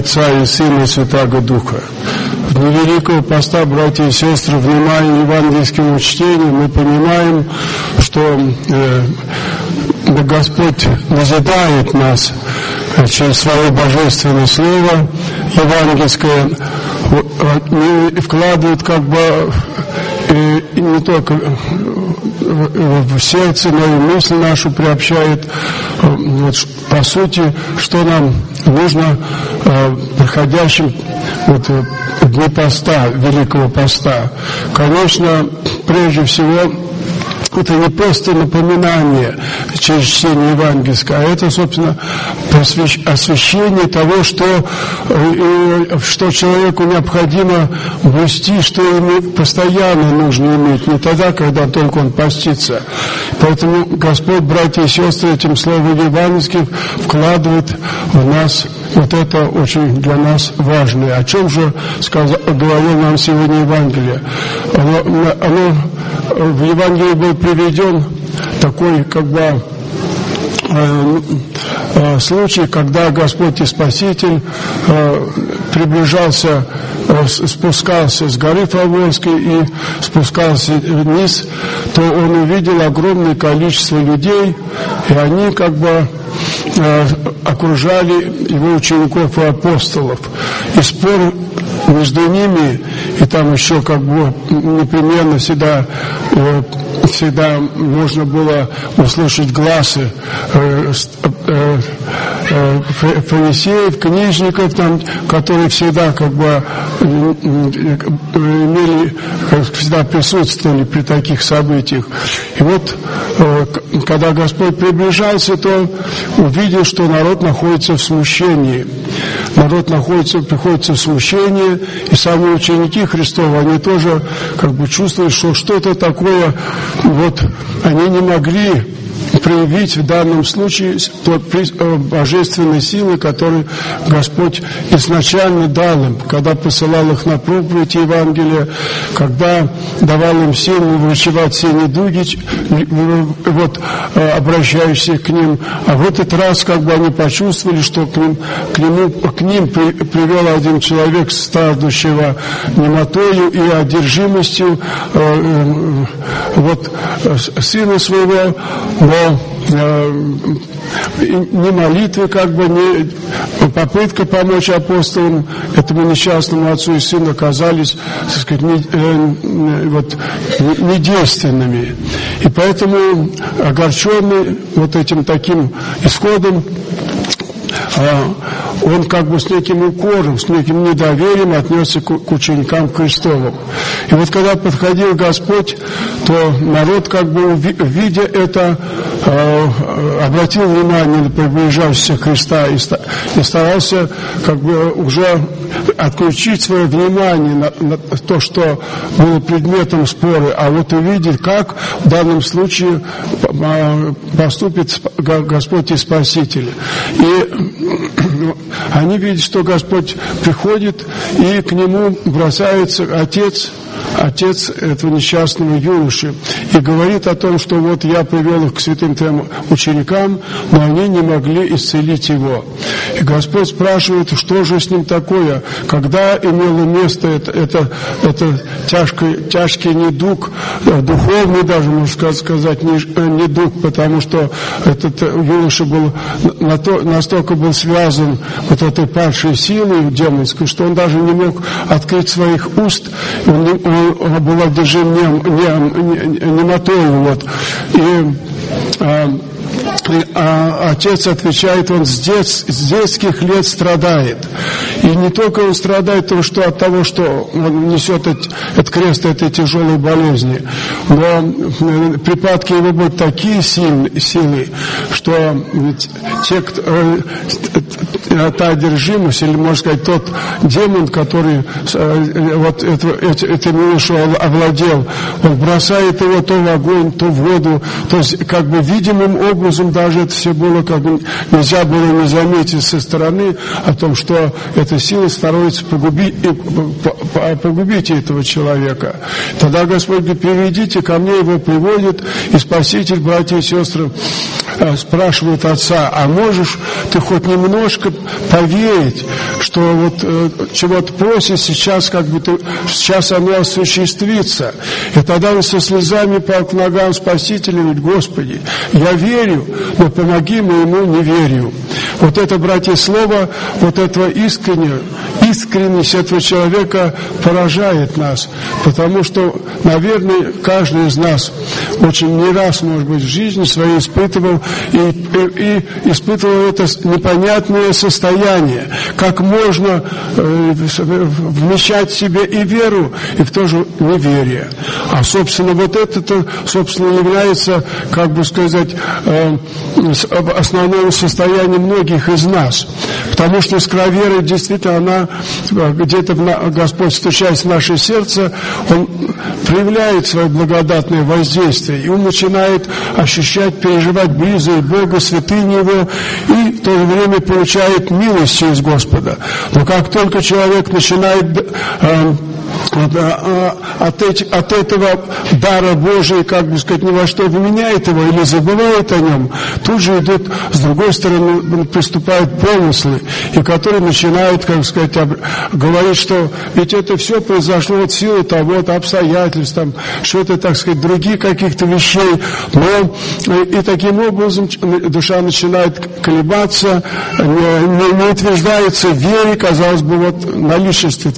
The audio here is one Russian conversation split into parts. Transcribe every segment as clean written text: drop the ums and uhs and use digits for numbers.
Отца и Сына и Святаго Духа. В дни Великого Поста, братья и сестры, внимая евангельскому чтению, мы понимаем, что Господь назидает нас через свое божественное слово евангельское, и вкладывает как бы не только в сердце, но и мысль нашу приобщает. Вот, по сути, что нам нужно проходящим дни поста, Великого Поста. Конечно, прежде всего, это не просто напоминание через чтение евангельское, а это, собственно, освящение того, что человеку необходимо блюсти, что ему постоянно нужно иметь, не тогда, когда только он постится. Поэтому Господь, братья и сестры, этим словом евангельским вкладывает в нас вот это очень для нас важное. О чем же говорил нам сегодня Евангелие? Оно в Евангелии был приведен такой случай, когда Господь и Спаситель приближался, спускался с горы Фавонской и спускался вниз, то он увидел огромное количество людей, и они окружали его учеников и апостолов. И спор между ними, и там еще непременно всегда можно было услышать глазы фарисеев, книжников, которые всегда всегда присутствовали при таких событиях. И вот, когда Господь приближался, то увидел, что народ находится в смущении. Приходится в смущение, и сами ученики Христовы, они тоже чувствуют, что что-то такое, они не могли проявить в данном случае тот божественной силы, которую Господь изначально дал им, когда посылал их на проповедь Евангелия, когда давал им силу врачевать все недуги, обращающиеся к ним. А в этот раз они почувствовали, что к ним привел один человек, страждущего немотою и одержимостью сына своего, но ни молитвы, ни попытка помочь апостолам, этому несчастному отцу и сыну оказались, недейственными. И поэтому, огорченный этим таким исходом, он с неким укором, с неким недоверием отнесся к ученикам Христовым. И когда подходил Господь, то народ, видя это, обратил внимание на приближающегося Христа и старался уже отключить свое внимание на то, что было предметом спора, а увидеть, как в данном случае поступит Господь и Спаситель. И они видят, что Господь приходит, и к нему бросается отец этого несчастного юноши, и говорит о том, что я привел их к святым твоим ученикам, но они не могли исцелить его. И Господь спрашивает, что же с ним такое, когда имело место это тяжкий недуг, духовный даже, можно сказать, недуг, потому что этот юноша был настолько был связан этой падшей силой демонской, что он даже не мог открыть своих уст, он был одержим немотою. А отец отвечает, он с детских лет страдает. И не только он страдает от того, что он несет этот крест этой тяжелой болезни, но припадки его будут такие сильные, что та одержимость, или, можно сказать, тот демон, который этим юношу овладел, он бросает его то в огонь, то в воду, то есть видимым образом даже это все было нельзя было не заметить со стороны о том, что эта сила старается погубить этого человека. Тогда Господь говорит, приведите ко мне, его приводит, и Спаситель, братья и сестры, спрашивают отца: а можешь ты хоть немножко поверить, что вот чего ты просишь, сейчас сейчас оно осуществится? И тогда он со слезами пал к ногам Спасителя и говорит: Господи, я верю, но помоги моему неверию. Вот это, братья, слово, вот этого искренность этого человека поражает нас, потому что, наверное, каждый из нас очень не раз, может быть, в жизни своей испытывал и испытывал это непонятное состояние, как можно вмещать в себе и веру, и в то же неверие. А, собственно, вот это-то, собственно, является, как бы сказать, основным состоянием многих из нас. Потому что искра веры, действительно, она где-то, Господь, стучаясь в наше сердце, Он проявляет свое благодатное воздействие, и он начинает ощущать, переживать близость Бога, святыни Его, и в то же время получает милость из Господа. Но как только человек начинает от этого дара Божия, как бы сказать, ни во что вменяет его или забывает о нем, тут же идут, с другой стороны, приступают помыслы, и которые начинают, как сказать, говорить, что ведь это все произошло от силы того-то, обстоятельств, там, что-то, так сказать, других каких-то вещей, но и таким образом душа начинает колебаться, не утверждается в вере, казалось бы, вот наличности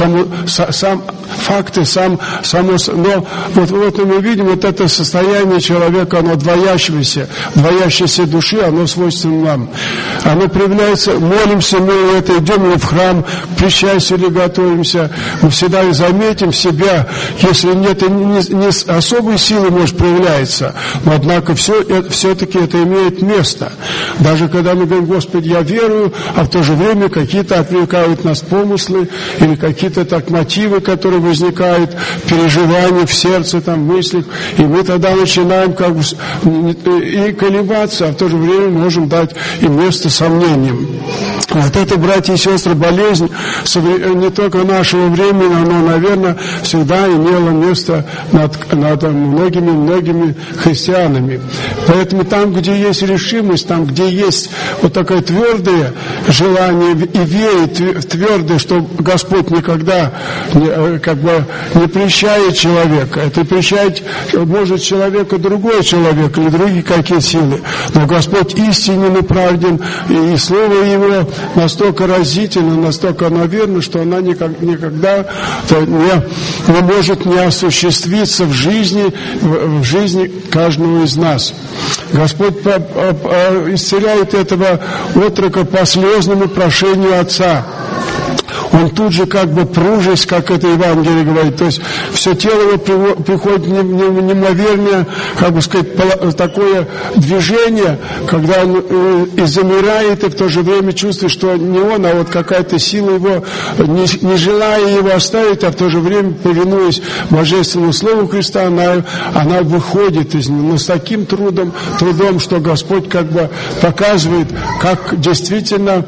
факты, но вот мы видим вот это состояние человека, оно двоящейся души, оно свойственно нам. Оно проявляется, молимся, мы это идем в храм, к причастию или готовимся, мы всегда заметим себя, если нет, не особой силы, может, проявляется, но однако все-таки это имеет место. Даже когда мы говорим: Господи, я верую, а в то же время какие-то отвлекают нас помыслы или какие-то так мотивы, которые возникают, переживания в сердце, там, в мыслях, и мы тогда начинаем как бы и колебаться, а в то же время можем дать и место сомнениям. Вот это, братья и сестры, болезнь не только нашего времени, но, наверное, всегда имела место над многими христианами. Поэтому там, где есть решимость, там, где есть вот такое твердое желание и верить твердое, что Господь никогда не прельщает человека. Это прельщает, может, человека другой человек или другие какие силы. Но Господь истинен и правден, и Слово Его настолько разительно, настолько наверно, что она никогда не может не осуществиться в жизни каждого из нас. Господь исцеляет этого отрока по слезному прошению Отца. Он тут же как бы пружись, как это Евангелие говорит, то есть все тело его приходит в неимоверное, как бы сказать, такое движение, когда он и замирает, и в то же время чувствует, что не он, а вот какая-то сила его, не желая его оставить, а в то же время, повинуясь Божественному Слову Христа, она выходит из него, но с таким трудом, что Господь как бы показывает, как действительно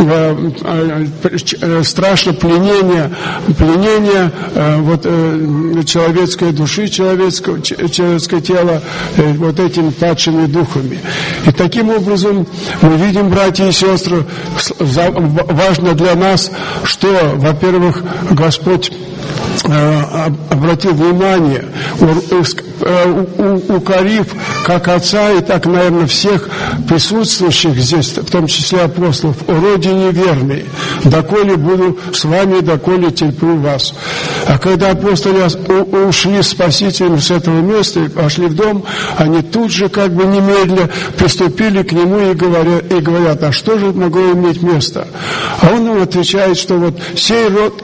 страшно пленение человеческой души, человеческое тело вот этими падшими духами. И таким образом мы видим, братья и сестры, важно для нас, что, во-первых, Господь обратил внимание, укорив как Отца и так, наверное, всех присутствующих здесь, в том числе апостолов: «О роде неверный, доколе буду с вами, доколе терплю вас». А когда апостолы ушли с Спасителем с этого места и пошли в дом, они тут же как бы немедленно приступили к нему и говорят: а что же могло иметь место? А он им отвечает, что вот сей род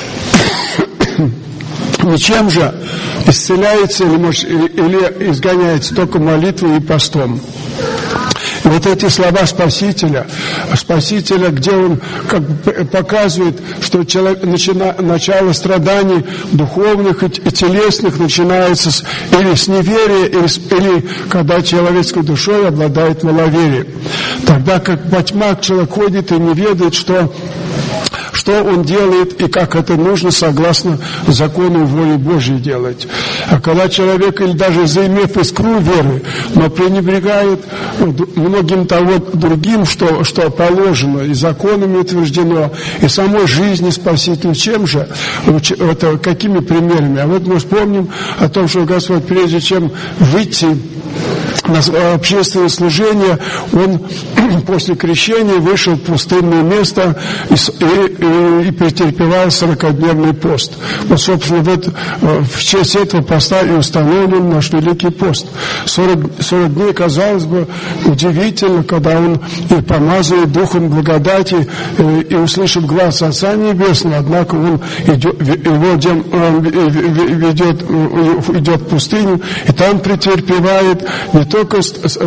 ничем же исцеляется или изгоняется только молитвой и постом. И вот эти слова Спасителя, где он как бы показывает, что начало страданий духовных и телесных начинается или с неверия, или когда человеческой душой обладает маловерием. Тогда как во тьмах человек ходит и не ведает, что что он делает и как это нужно согласно закону воли Божьей делать. А когда человек, или даже заимев искру веры, но пренебрегает многим того другим, что положено, и законами утверждено, и самой жизни Спасителя, чем же? Это какими примерами? А вот мы вспомним о том, что Господь, прежде чем выйти на общественное служение, он после крещения вышел в пустынное место и претерпевал 40-дневный пост. Вот, собственно, в честь этого поста и установлен наш Великий пост. 40 дней, казалось бы, удивительно, когда он и помазывает Духом благодати и услышит глаз Отца Небесного, однако он идет в пустыню, и там претерпевает не только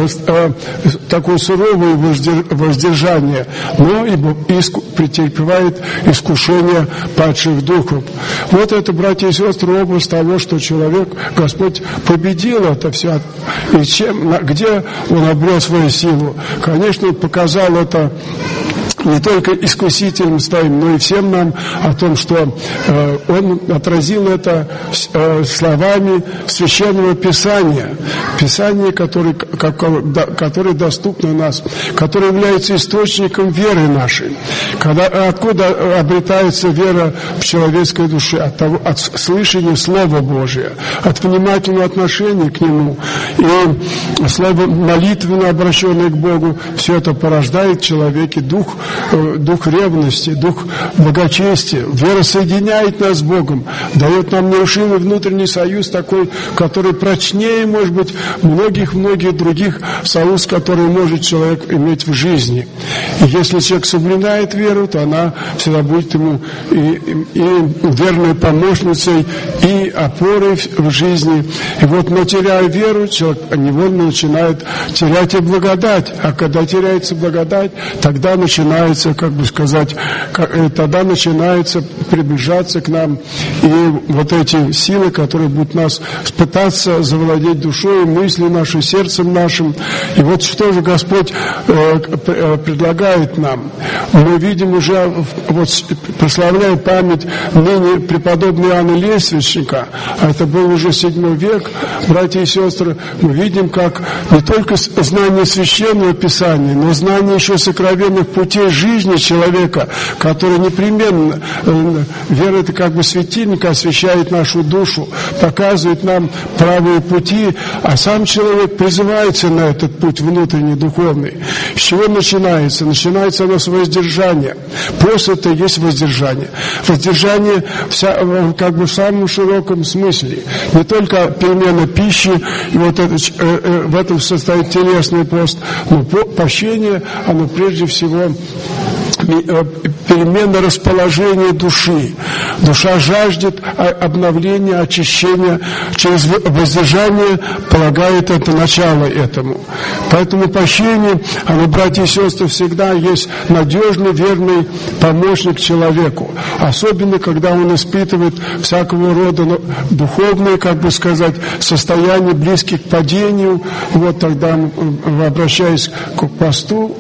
такое суровое воздержание, но и претерпевает искушение падших духов. Вот это, братья и сестры, образ того, что человек, Господь победил это все. И где он обрел свою силу? Конечно, он показал это не только искусителям своим, но и всем нам о том, что он отразил это словами Священного Писания. Писание, которое доступно у нас, которое является источником веры нашей. Откуда обретается вера в человеческой душе? От слышания Слова Божия, от внимательного отношения к Нему. И слово молитвенно обращенное к Богу, все это порождает в человеке дух ревности, дух благочестия. Вера соединяет нас с Богом, дает нам нерушимый внутренний союз такой, который прочнее, может быть, многих других союз, который может человек иметь в жизни. И если человек соблюдает веру, то она всегда будет ему и верной помощницей, и опорой в жизни. И вот, но теряя веру, человек невольно начинает терять и благодать. А когда теряется благодать, тогда начинается, тогда начинается приближаться к нам и вот эти силы, которые будут нас пытаться завладеть душой, мыслью нашей, сердцем нашим. И вот что же Господь предлагает нам. Мы видим уже, прославляя память ныне преподобного Иоанна Лествичника, а это был уже 7 век, братья и сестры, мы видим, как не только знание Священного Писания, но знание еще сокровенных путей жизни человека, который непременно, вера это как бы светильник, освещает нашу душу, показывает нам правые пути, а сам человек призывается на этот путь внутренний, духовный. С чего начинается? Начинается оно с воздержания. Пост это и есть воздержание. Воздержание как бы в самом широком смысле. Не только перемена пищи, и в этом состоит телесный пост, но прощение, оно прежде всего перемена расположения души. Душа жаждет обновления, очищения. Через воздержание полагает это начало этому. Поэтому прощение, оно, братья и сестры, всегда есть надежный, верный помощник человеку. Особенно, когда он испытывает всякого рода духовные, состояния, близкие к падению. Вот тогда, обращаясь к посту,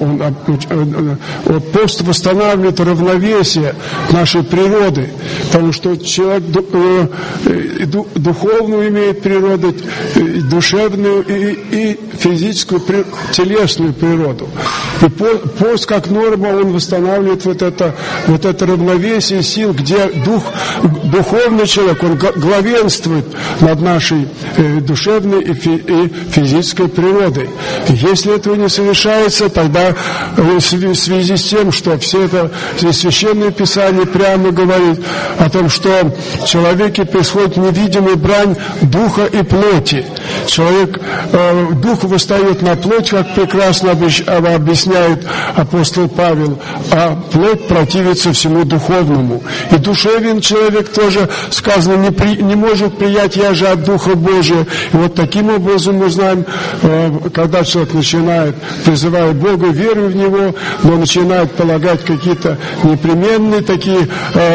пост восстанавливает равновесие нашей природы, потому что человек духовную имеет природу, и душевную, и физическую, телесную природу. И пост как норма, он восстанавливает вот это равновесие сил, где духовный человек, он главенствует над нашей душевной и физической природой. И если этого не совершается, тогда в связи с тем, что все это Священное Писание прямо говорит о том, что в человеке происходит невидимая брань духа и плоти. Дух восстает на плоть, как прекрасно объясняет апостол Павел, а плоть противится всему духовному. И душевен человек тоже, сказано, не может приять яже от Духа Божия. И вот таким образом мы знаем, когда человек начинает, призывая Бога, веру в Него, но начинает полагать какие-то непременный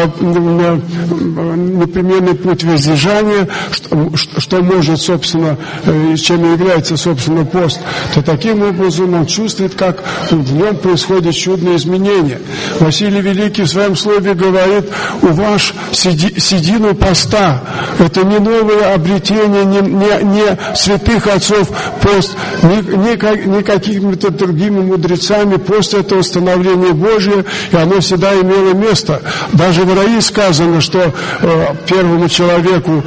путь воздержания, что может, собственно, чем является, собственно, пост, то таким образом он чувствует, как в нем происходят чудные изменения. Василий Великий в своем слове говорит: у вас седину поста. Это не новое обретение, не святых отцов пост, не какими-то другими мудрецами. Пост — это установление Божие, и оно всегда имело место. Даже в Раи сказано, что первому человеку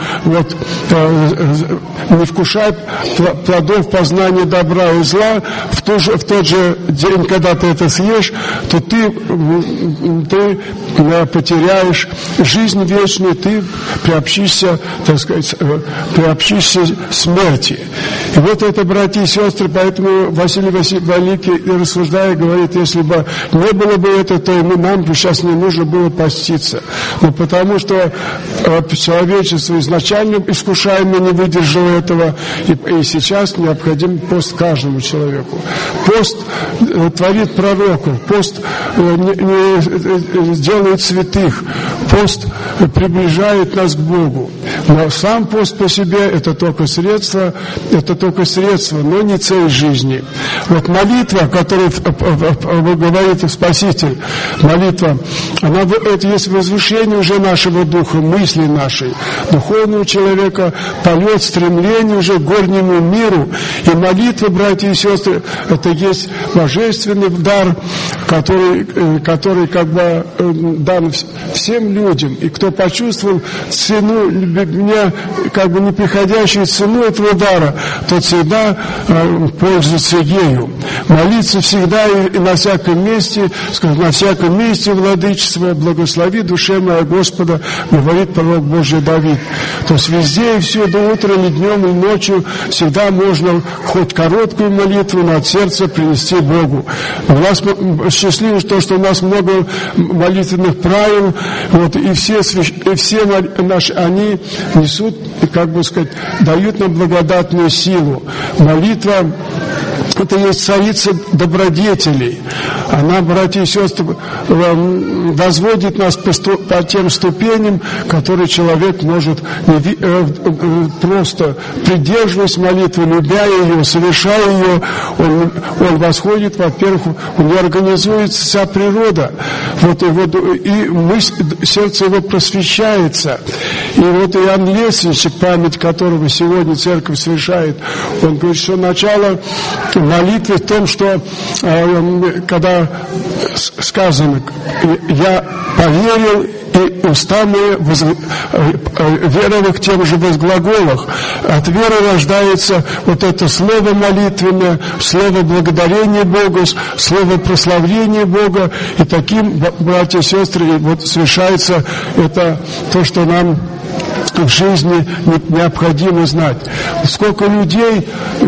не вкушай плодов познания добра и зла, в тот же день, когда ты это съешь, то ты потеряешь жизнь вечную, ты приобщишься, так сказать, смерти. И вот это, братья и сестры, поэтому Василий Великий, рассуждая, говорит: если бы не было бы это, то нам бы сейчас не нужно было поститься. Но потому что человечество изначально искушаемо не выдержало этого, и сейчас необходим пост каждому человеку. Пост творит пророков, пост делает святых, пост приближает нас к Богу. Но сам пост по себе — это только средство, но не цель жизни. Вот молитва, о которой говорит Спаситель, молитва, это есть возвышение уже нашего духа, мысли нашей, духовного человека, полет, стремление уже к горнему миру. И молитва, братья и сестры, это есть божественный дар, который как бы дан всем людям. И кто почувствовал цену, как бы неприходящую цену этого дара, тот всегда пользуется ею. Молиться всегда и на всяком месте, владычество, благослови душе моя Господа, говорит пророк Божий Давид. То есть везде и всюду, утром и днем и ночью всегда можно хоть короткую молитву, но от сердца принести Богу. У нас счастливо то, что у нас много молитвенных правил, и все наши, они несут, как бы сказать, дают нам благодатную силу. Молитва — это есть царица добродетелей. Она, братья и сестры, возводит нас по тем ступеням, которые человек может просто, придерживаясь молитвы, любя ее, совершая ее, он восходит, во-первых, у него организуется вся природа, и сердце его просвещается. И вот Иоанн Лествичник, память которого сегодня церковь совершает, он говорит, что начало молитвы в том, что когда сказано: «Я поверил, и уста мои веровых тем же возглаголах». От веры рождается вот это слово молитвенное, слово благодарения Богу, слово прославления Бога. И таким, братья и сестры, совершается это то, что нам в жизни необходимо знать. Сколько людей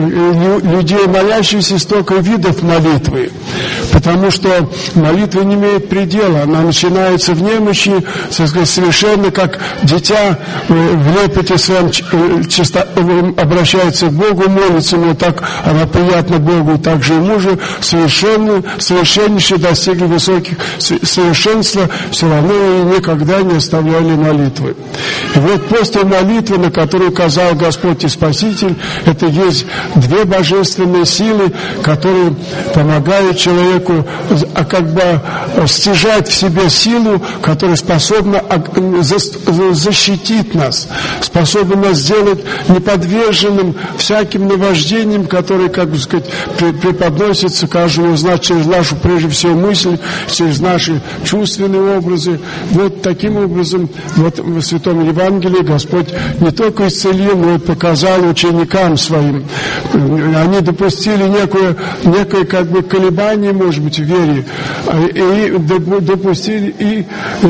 молящихся, столько видов молитвы. Потому что молитва не имеет предела. Она начинается в немощи, совершенно как дитя в лепете своем обращается к Богу, молится, но так она приятна Богу, так же и мужу, совершеннейшие достигли высоких совершенства, все равно и никогда не оставляли молитвы. И вот после молитвы, на которую указал Господь и Спаситель, это есть две божественные силы, которые помогают человеку как бы стяжать в себе силу, которая способна защитить нас, способна нас сделать неподверженным всяким наваждениям, которые, как бы сказать, преподносятся каждому из нас через нашу, прежде всего, мысль, через наши чувственные образы. Вот таким образом, в Святом Евангелии Господь не только исцелил, но и показал ученикам своим. Они допустили некое как бы колебание, может быть, в вере, и допустили, и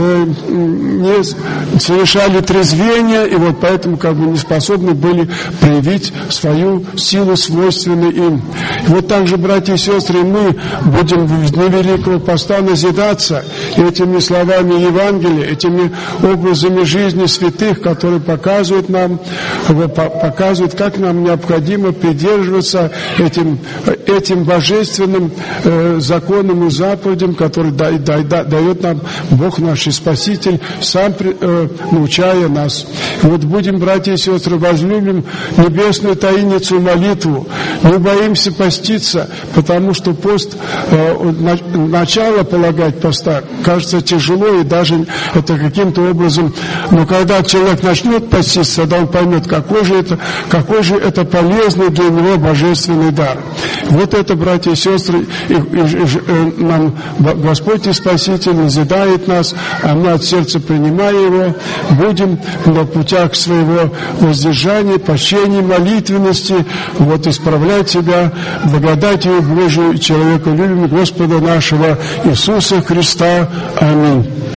не совершали трезвение, и вот поэтому как бы не способны были проявить свою силу, свойственную им. И вот так же, братья и сестры, мы будем в дни Великого Поста назидаться этими словами Евангелия, этими образами жизни святых, которые показывают нам, как нам необходимо придерживаться этим божественным законам и заповедям, которые дает нам Бог наш и Спаситель, сам научая нас. Вот будем, братья и сестры, возлюбим небесную таинницу молитву. Не боимся поститься, потому что пост, начало полагать поста, кажется тяжело, и даже это каким-то образом, но когда человек начнет поститься, тогда он поймет, какой же это полезный для него божественный дар. Вот это, братья и сестры, нам Господь и Спаситель назидает нас, а мы от сердца, принимая Его, будем на путях своего воздержания, почтения, молитвенности, вот исправлять себя благодатью Божией, человека любим Господа нашего Иисуса Христа. Аминь.